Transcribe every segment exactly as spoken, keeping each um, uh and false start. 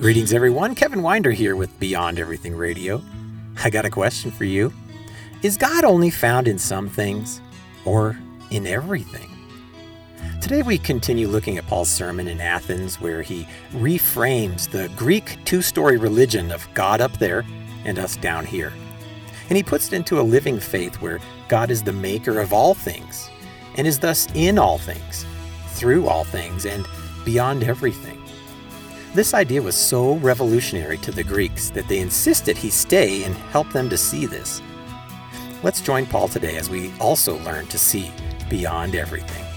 Greetings, everyone. Kevin Winder here with Beyond Everything Radio. I got a question for you. Is God only found in some things or in everything? Today we continue looking at Paul's sermon in Athens, where he reframes the Greek two-story religion of God up there and us down here. And he puts it into a living faith where God is the maker of all things and is thus in all things, through all things, and beyond everything. This idea was so revolutionary to the Greeks that they insisted he stay and help them to see this. Let's join Paul today as we also learn to see beyond everything.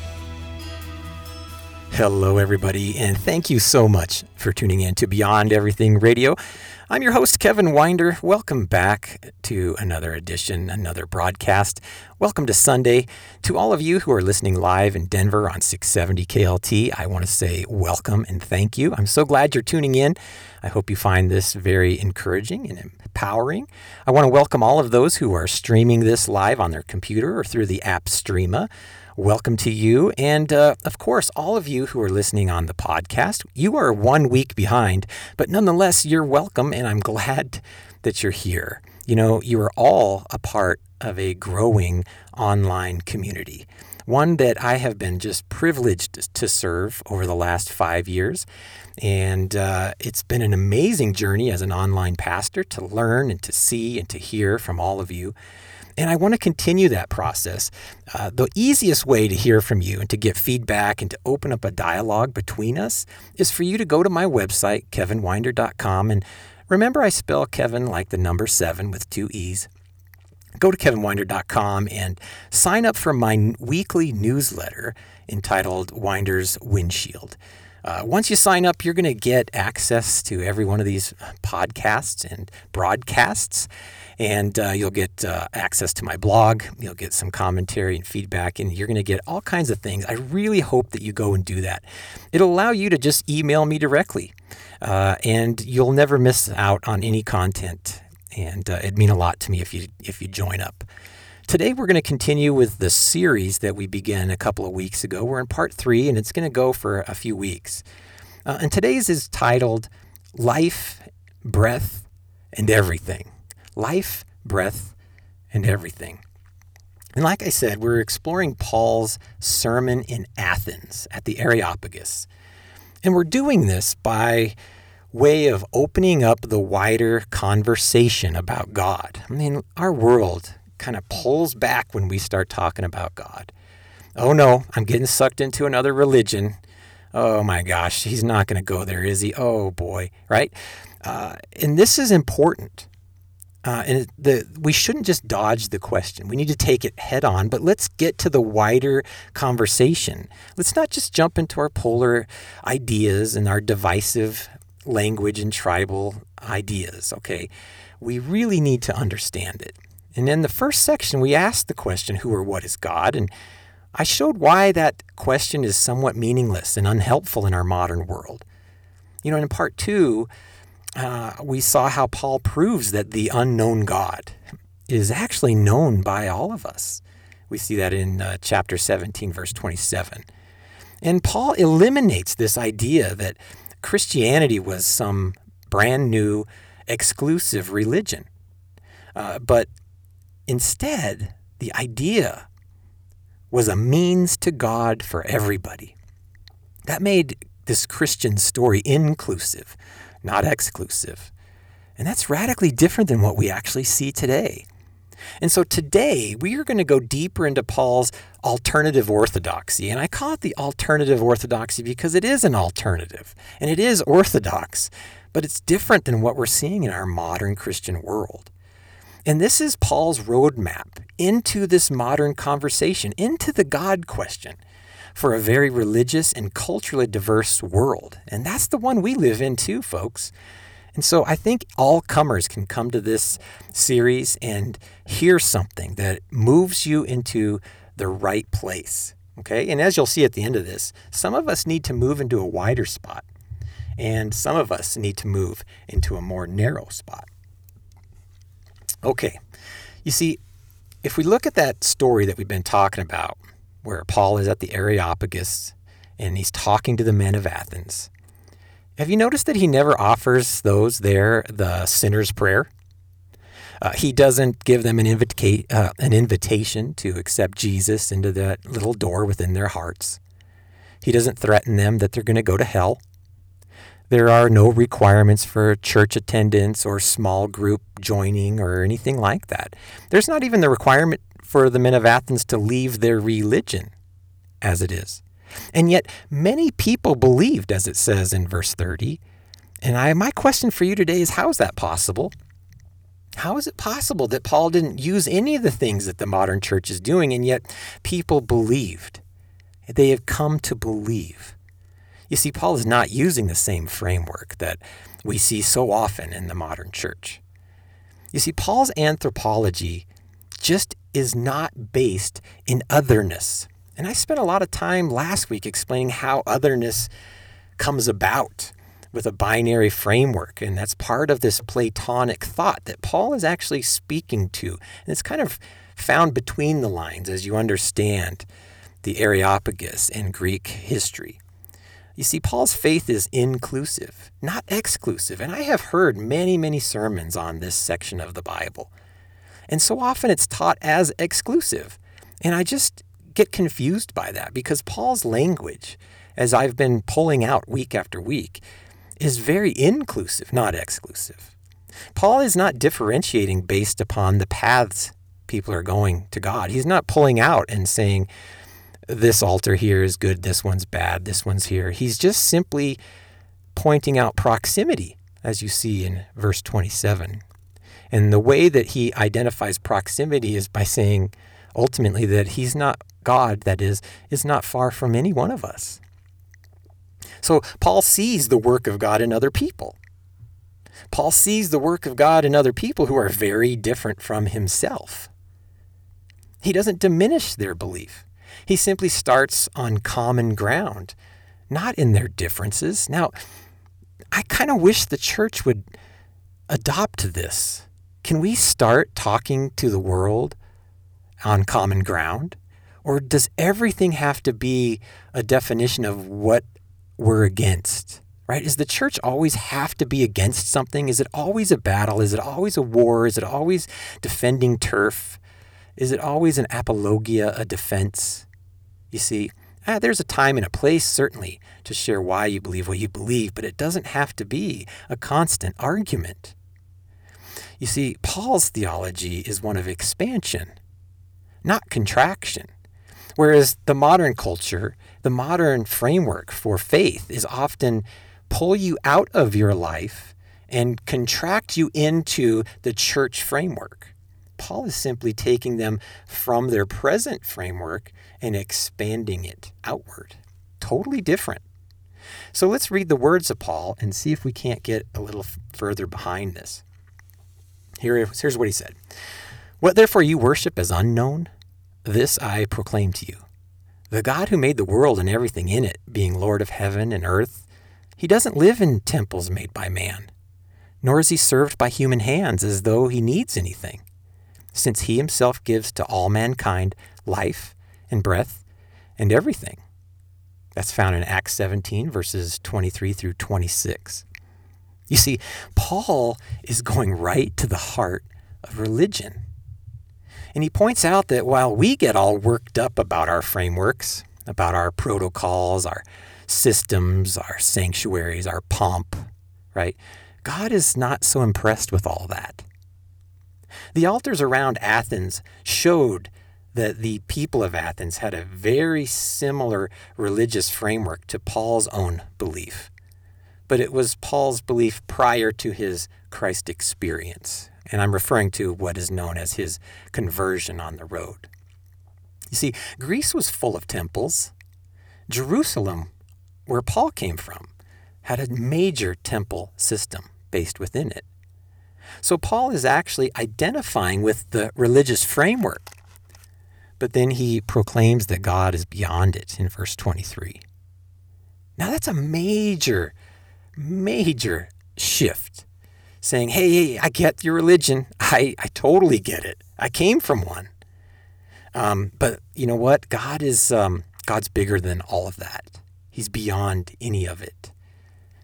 Hello, everybody, and thank you so much for tuning in to Beyond Everything Radio. I'm your host, Kevin Winder. Welcome back to another edition, another broadcast. Welcome to Sunday. To all of you who are listening live in Denver on six seventy K L T, I want to say welcome and thank you. I'm so glad you're tuning in. I hope you find this very encouraging and empowering. I want to welcome all of those who are streaming this live on their computer or through the app Streema. Welcome to you. And uh, of course, all of you who are listening on the podcast, you are one week behind, but nonetheless, you're welcome. And I'm glad that you're here. You know, you are all a part of a growing online community, one that I have been just privileged to serve over the last five years. And uh, it's been an amazing journey as an online pastor to learn and to see and to hear from all of you. And I want to continue that process. Uh, the easiest way to hear from you and to get feedback and to open up a dialogue between us is for you to go to my website, kevin winder dot com. And remember, I spell Kevin like the number seven with two E's. Go to kevin winder dot com and sign up for my weekly newsletter entitled Winder's Windshield. Uh, once you sign up, you're going to get access to every one of these podcasts and broadcasts. And uh, you'll get uh, access to my blog. You'll get some commentary and feedback, and you're going to get all kinds of things. I really hope that you go and do that. It'll allow you to just email me directly, uh, and you'll never miss out on any content. And uh, it'd mean a lot to me if you if you join up. Today we're going to continue with the series that we began a couple of weeks ago. We're in part three, and it's going to go for a few weeks. Uh, and today's is titled Life, Breath, and Everything. Life, breath, and everything. And like I said, we're exploring Paul's sermon in Athens at the Areopagus. And we're doing this by way of opening up the wider conversation about God. I mean, our world kind of pulls back when we start talking about God. Oh no, I'm getting sucked into another religion. Oh my gosh, he's not going to go there, is he? Oh boy, right? Uh, and this is important. Uh, and the we shouldn't just dodge the question. We need to take it head on, but let's get to the wider conversation. Let's not just jump into our polar ideas and our divisive language and tribal ideas, okay? We really need to understand it. And in the first section, we asked the question, who or what is God? And I showed why that question is somewhat meaningless and unhelpful in our modern world. You know, in part two, Uh, we saw how Paul proves that the unknown God is actually known by all of us. We see that in uh, chapter seventeen, verse twenty-seven. And Paul eliminates this idea that Christianity was some brand new, exclusive religion. Uh, but instead, the idea was a means to God for everybody. That made this Christian story inclusive, not exclusive. And that's radically different than what we actually see today. And so today, we are going to go deeper into Paul's alternative orthodoxy. And I call it the alternative orthodoxy because it is an alternative, and it is orthodox, but it's different than what we're seeing in our modern Christian world. And this is Paul's roadmap into this modern conversation, into the God question, for a very religious and culturally diverse world. And that's the one we live in too, folks. And so I think all comers can come to this series and hear something that moves you into the right place, okay? And as you'll see at the end of this, some of us need to move into a wider spot, and some of us need to move into a more narrow spot. Okay, you see, if we look at that story that we've been talking about, where Paul is at the Areopagus and he's talking to the men of Athens, Have you noticed that he never offers those there the sinner's prayer? Uh, he doesn't give them an, invita- uh, an invitation to accept Jesus into that little door within their hearts. He doesn't threaten them that they're going to go to hell. There are no requirements for church attendance or small group joining or anything like that. There's not even the requirement for the men of Athens to leave their religion as it is. And yet many people believed, as it says in verse thirty. And I, my question for you today is, how is that possible? How is it possible that Paul didn't use any of the things that the modern church is doing, and yet people believed? They have come to believe. You see, Paul is not using the same framework that we see so often in the modern church. You see, Paul's anthropology just is not based in otherness. And I spent a lot of time last week explaining how otherness comes about with a binary framework, and that's part of this Platonic thought that Paul is actually speaking to. And it's kind of found between the lines as you understand the Areopagus and Greek history. You see, Paul's faith is inclusive, not exclusive. And I have heard many, many sermons on this section of the Bible. And so often it's taught as exclusive. And I just get confused by that, because Paul's language, as I've been pulling out week after week, is very inclusive, not exclusive. Paul is not differentiating based upon the paths people are going to God. He's not pulling out and saying, this altar here is good, this one's bad, this one's here. He's just simply pointing out proximity, as you see in verse twenty-seven. And the way that he identifies proximity is by saying, ultimately, that he's not God, that is, is not far from any one of us. So Paul sees the work of God in other people. Paul sees the work of God in other people who are very different from himself. He doesn't diminish their belief. He simply starts on common ground, not in their differences. Now, I kind of wish the church would adopt this. Can we start talking to the world on common ground? Or does everything have to be a definition of what we're against, right? Does the church always have to be against something? Is it always a battle? Is it always a war? Is it always defending turf? Is it always an apologia, a defense? You see, ah, there's a time and a place, certainly, to share why you believe what you believe, but it doesn't have to be a constant argument. You see, Paul's theology is one of expansion, not contraction. Whereas the modern culture, the modern framework for faith is often pull you out of your life and contract you into the church framework. Paul is simply taking them from their present framework and expanding it outward. Totally different. So let's read the words of Paul and see if we can't get a little f- further behind this. Here, here's what he said. What therefore you worship as unknown, this I proclaim to you. The God who made the world and everything in it, being Lord of heaven and earth, he doesn't live in temples made by man, nor is he served by human hands as though he needs anything, since he himself gives to all mankind life and breath and everything. That's found in Acts seventeen, verses twenty-three through twenty-six. You see, Paul is going right to the heart of religion. And he points out that while we get all worked up about our frameworks, about our protocols, our systems, our sanctuaries, our pomp, right? God is not so impressed with all that. The altars around Athens showed that the people of Athens had a very similar religious framework to Paul's own belief. But it was Paul's belief prior to his Christ experience. And I'm referring to what is known as his conversion on the road. You see, Greece was full of temples. Jerusalem, where Paul came from, had a major temple system based within it. So Paul is actually identifying with the religious framework. But then he proclaims that God is beyond it in verse twenty-three. Now that's a major, major shift. Saying, hey, hey, I get your religion. I, I totally get it. I came from one. Um, but you know what? God is um, God's bigger than all of that. He's beyond any of it.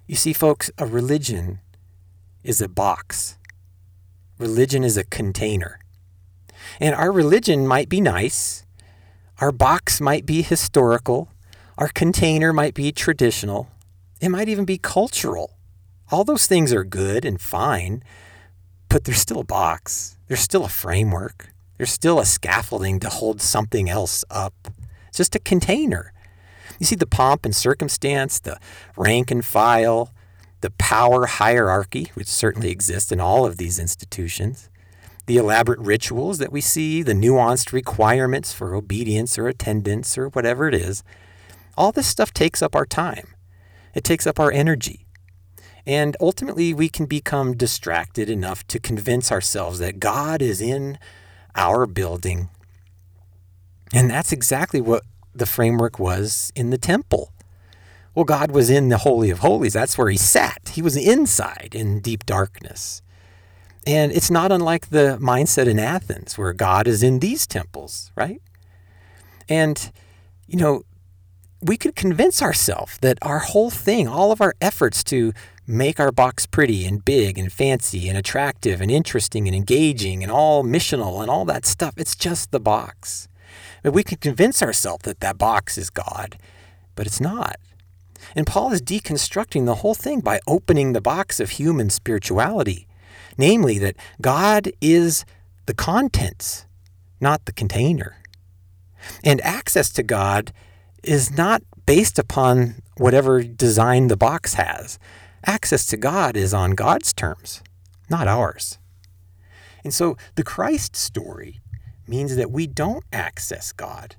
You see, folks, a religion is a box. Religion is a container. And our religion might be nice. Our box might be historical. Our container might be traditional. It might even be cultural. All those things are good and fine, but they're still a box. There's still a framework. There's still a scaffolding to hold something else up. It's just a container. You see the pomp and circumstance, the rank and file, the power hierarchy, which certainly exists in all of these institutions, the elaborate rituals that we see, the nuanced requirements for obedience or attendance or whatever it is. All this stuff takes up our time. It takes up our energy. And ultimately, we can become distracted enough to convince ourselves that God is in our building. And that's exactly what the framework was in the temple. Well, God was in the Holy of Holies. That's where he sat. He was inside in deep darkness. And it's not unlike the mindset in Athens, where God is in these temples, right? And, you know, we could convince ourselves that our whole thing, all of our efforts to make our box pretty and big and fancy and attractive and interesting and engaging and all missional and all that stuff, it's just the box. But we can convince ourselves that that box is God, but it's not. And Paul is deconstructing the whole thing by opening the box of human spirituality, namely that God is the contents, not the container. And access to God is not based upon whatever design the box has. Access to God is on God's terms, not ours. And so the Christ story means that we don't access God,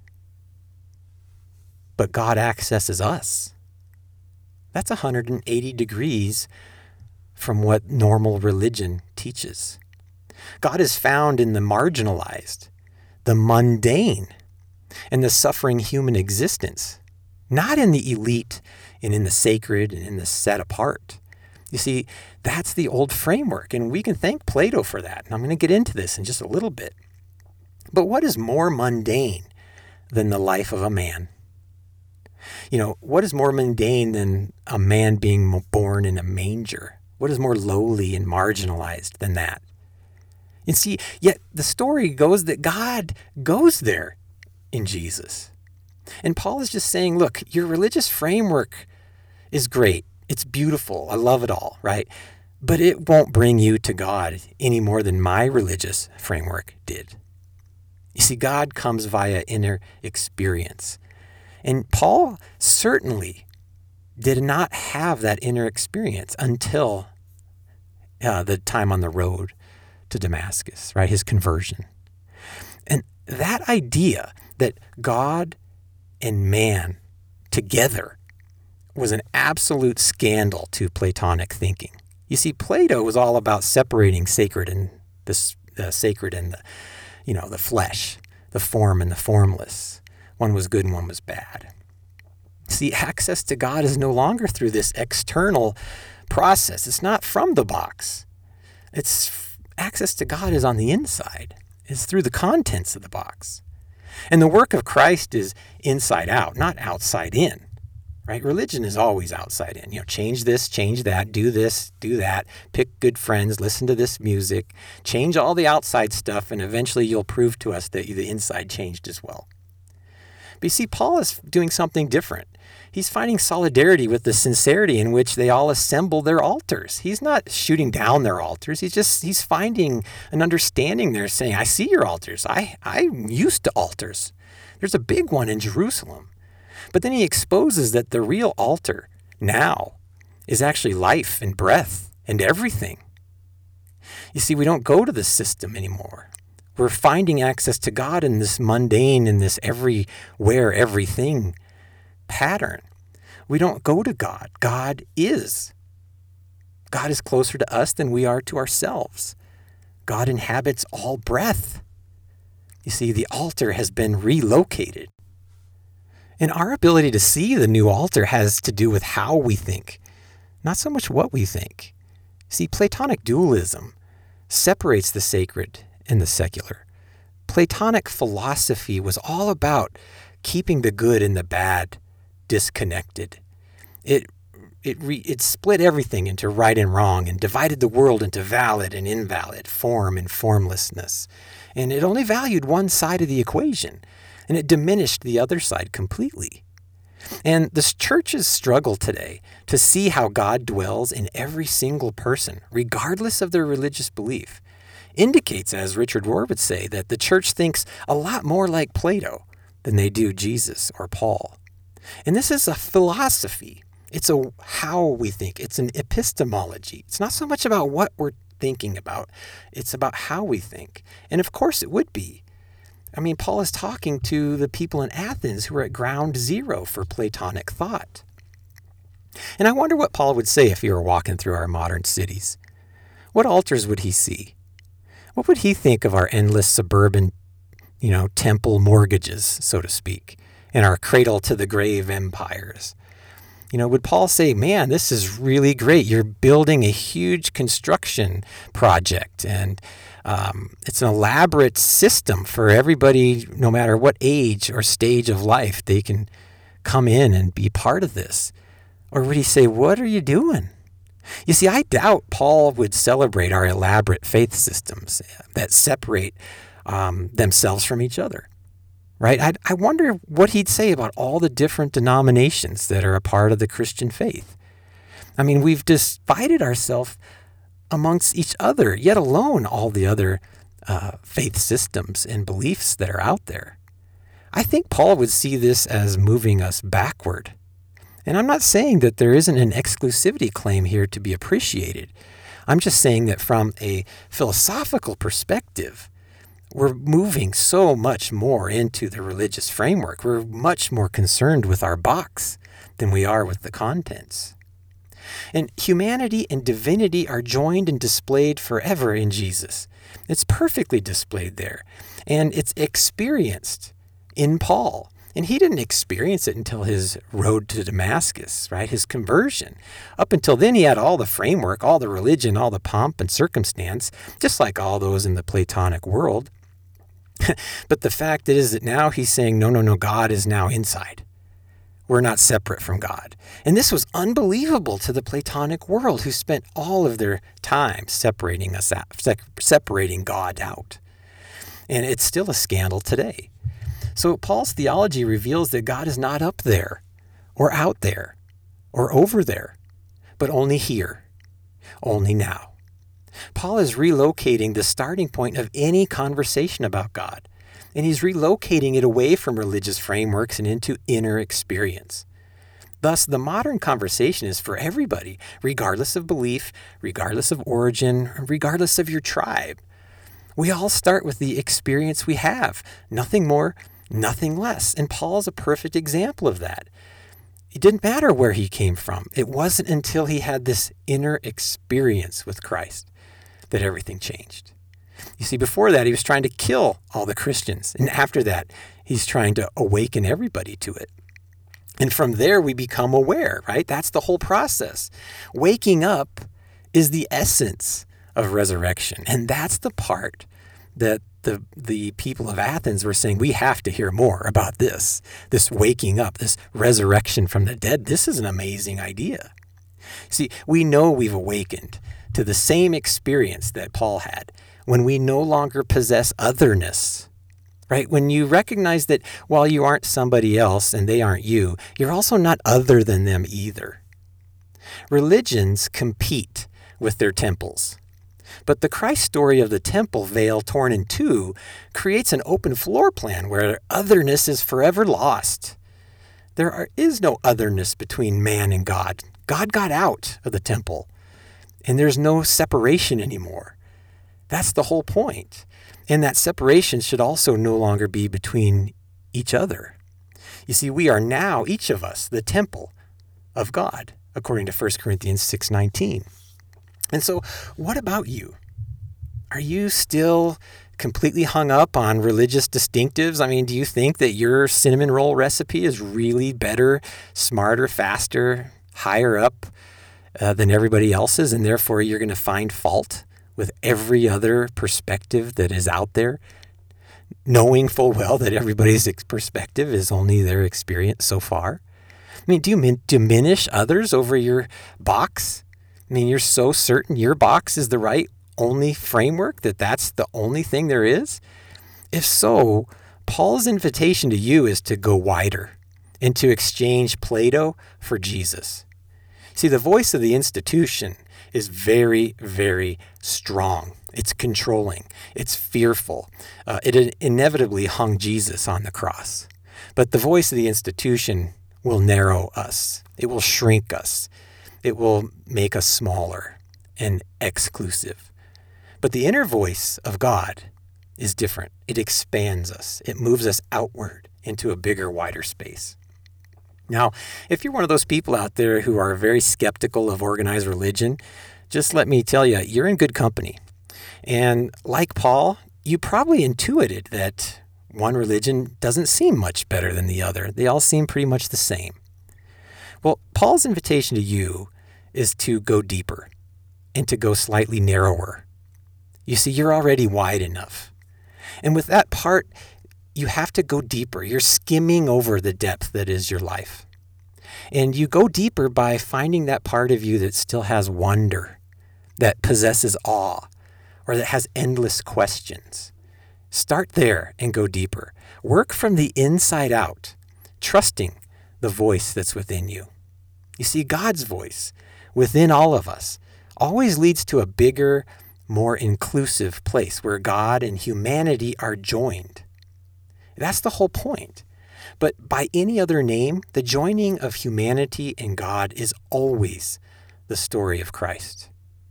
but God accesses us. That's one hundred eighty degrees from what normal religion teaches. God is found in the marginalized, the mundane, and the suffering human existence, not in the elite and in the sacred and in the set apart. You see, that's the old framework, and we can thank Plato for that. And I'm going to get into this in just a little bit. But what is more mundane than the life of a man? You know, what is more mundane than a man being born in a manger? What is more lowly and marginalized than that? And see, yet the story goes that God goes there in Jesus. And Paul is just saying, look, your religious framework is great. It's beautiful. I love it all, right? But it won't bring you to God any more than my religious framework did. You see, God comes via inner experience. And Paul certainly did not have that inner experience until uh, the time on the road to Damascus, right? His conversion. And that idea that God and man together was an absolute scandal to Platonic thinking. You see, Plato was all about separating sacred and the uh, sacred and the, you know, the flesh, the form and the formless. One was good and one was bad. See, access to God is no longer through this external process. It's not from the box. It's access to God is on the inside. It's through the contents of the box. And the work of Christ is inside out, not outside in. Right? Religion is always outside in. You know, change this, change that, do this, do that, pick good friends, listen to this music, change all the outside stuff, and eventually you'll prove to us that the inside changed as well. But you see, Paul is doing something different. He's finding solidarity with the sincerity in which they all assemble their altars. He's not shooting down their altars. He's just, he's finding an understanding there, saying, I see your altars. I, I'm used to altars. There's a big one in Jerusalem. But then he exposes that the real altar now is actually life and breath and everything. You see, we don't go to the system anymore. We're finding access to God in this mundane, in this everywhere, everything pattern. We don't go to God. God is. God is closer to us than we are to ourselves. God inhabits all breath. You see, the altar has been relocated. And our ability to see the new altar has to do with how we think, not so much what we think. See, Platonic dualism separates the sacred and the secular. Platonic philosophy was all about keeping the good and the bad disconnected. It It, re, it split everything into right and wrong and divided the world into valid and invalid, form and formlessness. And it only valued one side of the equation, and it diminished the other side completely. And the churches struggle today to see how God dwells in every single person, regardless of their religious belief. Indicates, as Richard Rohr would say, that the church thinks a lot more like Plato than they do Jesus or Paul. And this is a philosophy. It's a how we think. It's an epistemology. It's not so much about what we're thinking about. It's about how we think. And of course it would be. I mean, Paul is talking to the people in Athens who are at ground zero for Platonic thought. And I wonder what Paul would say if he were walking through our modern cities. What altars would he see? What would he think of our endless suburban, you know, temple mortgages, so to speak, and our cradle-to-the-grave empires? You know, would Paul say, man, this is really great. You're building a huge construction project, and um, it's an elaborate system for everybody, no matter what age or stage of life, they can come in and be part of this. Or would he say, what are you doing? You see, I doubt Paul would celebrate our elaborate faith systems that separate um, themselves from each other. Right? I, I wonder what he'd say about all the different denominations that are a part of the Christian faith. I mean, we've divided ourselves amongst each other, yet alone all the other uh, faith systems and beliefs that are out there. I think Paul would see this as moving us backward. And I'm not saying that there isn't an exclusivity claim here to be appreciated. I'm just saying that from a philosophical perspective, we're moving so much more into the religious framework. We're much more concerned with our box than we are with the contents. And humanity and divinity are joined and displayed forever in Jesus. It's perfectly displayed there. And it's experienced in Paul. And he didn't experience it until his road to Damascus, right? His conversion. Up until then, he had all the framework, all the religion, all the pomp and circumstance, just like all those in the Platonic world. But the fact is that now he's saying, no, no, no, God is now inside. We're not separate from God. And this was unbelievable to the Platonic world, who spent all of their time separating us out, separating God out. And it's still a scandal today. So Paul's theology reveals that God is not up there or out there or over there, but only here, only now. Paul is relocating the starting point of any conversation about God, and he's relocating it away from religious frameworks and into inner experience. Thus, the modern conversation is for everybody, regardless of belief, regardless of origin, regardless of your tribe. We all start with the experience we have, nothing more, nothing less. And Paul's a perfect example of that. It didn't matter where he came from. It wasn't until he had this inner experience with Christ that everything changed. You see, before that, he was trying to kill all the Christians. And after that, he's trying to awaken everybody to it. And from there, we become aware, right? That's the whole process. Waking up is the essence of resurrection. And that's the part that the the people of Athens were saying, we have to hear more about this, this waking up, this resurrection from the dead. This is an amazing idea. See, we know we've awakened to the same experience that Paul had when we no longer possess otherness, right? When you recognize that while you aren't somebody else and they aren't you, you're also not other than them either. Religions compete with their temples. But the Christ story of the temple veil torn in two creates an open floor plan where otherness is forever lost. There are, is no otherness between man and God. God got out of the temple, and there's no separation anymore. That's the whole point. And that separation should also no longer be between each other. You see, we are now, each of us, the temple of God, according to First Corinthians six nineteen. And so, what about you? Are you still completely hung up on religious distinctives? I mean, do you think that your cinnamon roll recipe is really better, smarter, faster, higher up uh, than everybody else's, and therefore you're going to find fault with every other perspective that is out there, knowing full well that everybody's perspective is only their experience so far? I mean, do you min- diminish others over your box? I mean, you're so certain your box is the right only framework, that that's the only thing there is? If so, Paul's invitation to you is to go wider and to exchange Plato for Jesus. See, the voice of the institution is very, very strong. It's controlling. It's fearful. Uh, it inevitably hung Jesus on the cross. But the voice of the institution will narrow us. It will shrink us. It will make us smaller and exclusive. But the inner voice of God is different. It expands us. It moves us outward into a bigger, wider space. Now, if you're one of those people out there who are very skeptical of organized religion, just let me tell you, you're in good company. And like Paul, you probably intuited that one religion doesn't seem much better than the other. They all seem pretty much the same. Well, Paul's invitation to you is to go deeper and to go slightly narrower. You see, you're already wide enough. And with that part, you have to go deeper. You're skimming over the depth that is your life. And you go deeper by finding that part of you that still has wonder, that possesses awe, or that has endless questions. Start there and go deeper. Work from the inside out, trusting the voice that's within you. You see, God's voice within all of us always leads to a bigger, more inclusive place where God and humanity are joined. That's the whole point. But by any other name, the joining of humanity and God is always the story of Christ.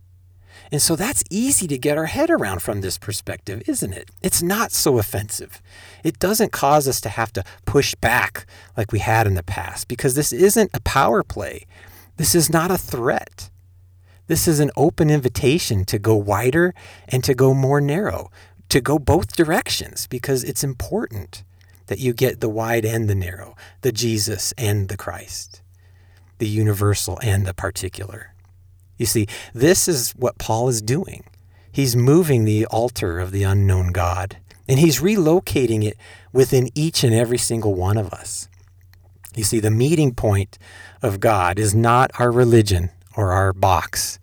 And so that's easy to get our head around from this perspective, isn't it? It's not so offensive. It doesn't cause us to have to push back like we had in the past, because this isn't a power play. This is not a threat. This is an open invitation to go wider and to go more narrow, to go both directions, because it's important that you get the wide and the narrow, the Jesus and the Christ, the universal and the particular. You see, this is what Paul is doing. He's moving the altar of the unknown God, and he's relocating it within each and every single one of us. You see, the meeting point of God is not our religion or our box,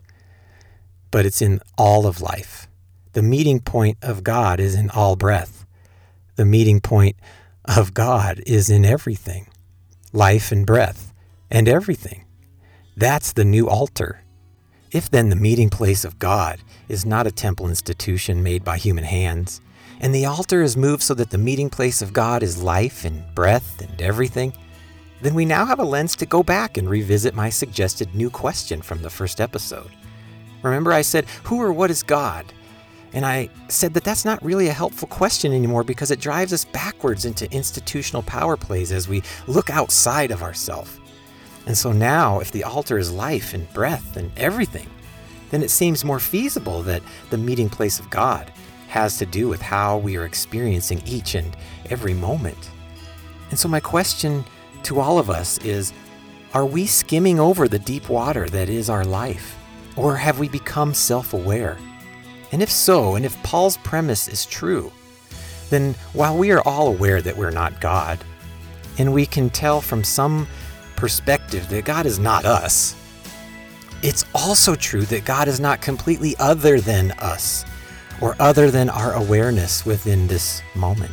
but it's in all of life. The meeting point of God is in all breath. The meeting point of God is in everything, life and breath and everything. That's the new altar. If then the meeting place of God is not a temple institution made by human hands, and the altar is moved so that the meeting place of God is life and breath and everything, then we now have a lens to go back and revisit my suggested new question from the first episode. Remember I said, who or what is God? And I said that that's not really a helpful question anymore because it drives us backwards into institutional power plays as we look outside of ourselves. And so now, if the altar is life and breath and everything, then it seems more feasible that the meeting place of God has to do with how we are experiencing each and every moment. And so my question to all of us is, are we skimming over the deep water that is our life? Or have we become self-aware? And if so, and if Paul's premise is true, then while we are all aware that we're not God, and we can tell from some perspective that God is not us, it's also true that God is not completely other than us, or other than our awareness within this moment.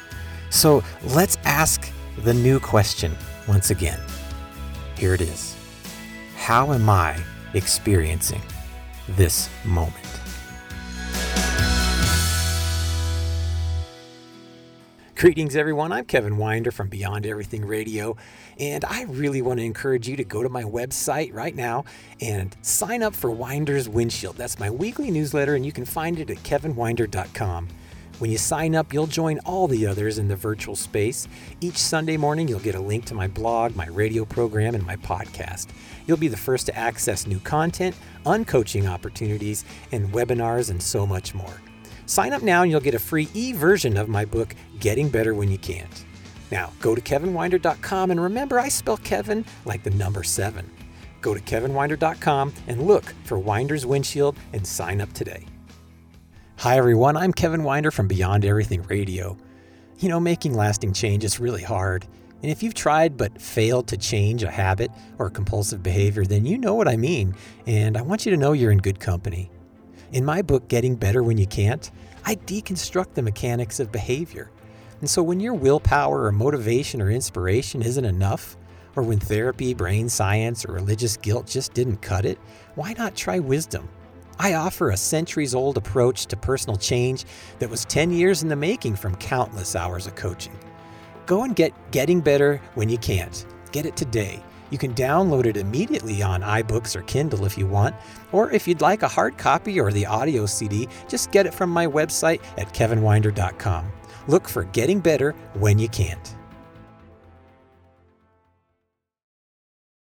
So let's ask the new question once again. Here it is. How am I experiencing this moment? Greetings, everyone. I'm Kevin Winder from Beyond Everything Radio, and I really want to encourage you to go to my website right now and sign up for Winder's Windshield. That's my weekly newsletter, and you can find it at kevin winder dot com. When you sign up, you'll join all the others in the virtual space. Each Sunday morning, you'll get a link to my blog, my radio program, and my podcast. You'll be the first to access new content, uncoaching opportunities, and webinars, and so much more. Sign up now and you'll get a free e-version of my book, Getting Better When You Can't. Now, go to kevin winder dot com, and remember, I spell Kevin like the number seven. Go to kevin winder dot com and look for Winder's Windshield and sign up today. Hi, everyone. I'm Kevin Winder from Beyond Everything Radio. You know, making lasting change is really hard. And if you've tried but failed to change a habit or compulsive behavior, then you know what I mean, and I want you to know you're in good company. In my book, Getting Better When You Can't, I deconstruct the mechanics of behavior. And so when your willpower or motivation or inspiration isn't enough, or when therapy, brain science, or religious guilt just didn't cut it, why not try wisdom? I offer a centuries-old approach to personal change that was ten years in the making from countless hours of coaching. Go and get Getting Better When You Can't. Get it today. You can download it immediately on iBooks or Kindle if you want, or if you'd like a hard copy or the audio C D, just get it from my website at kevin winder dot com. Look for Getting Better When You Can't.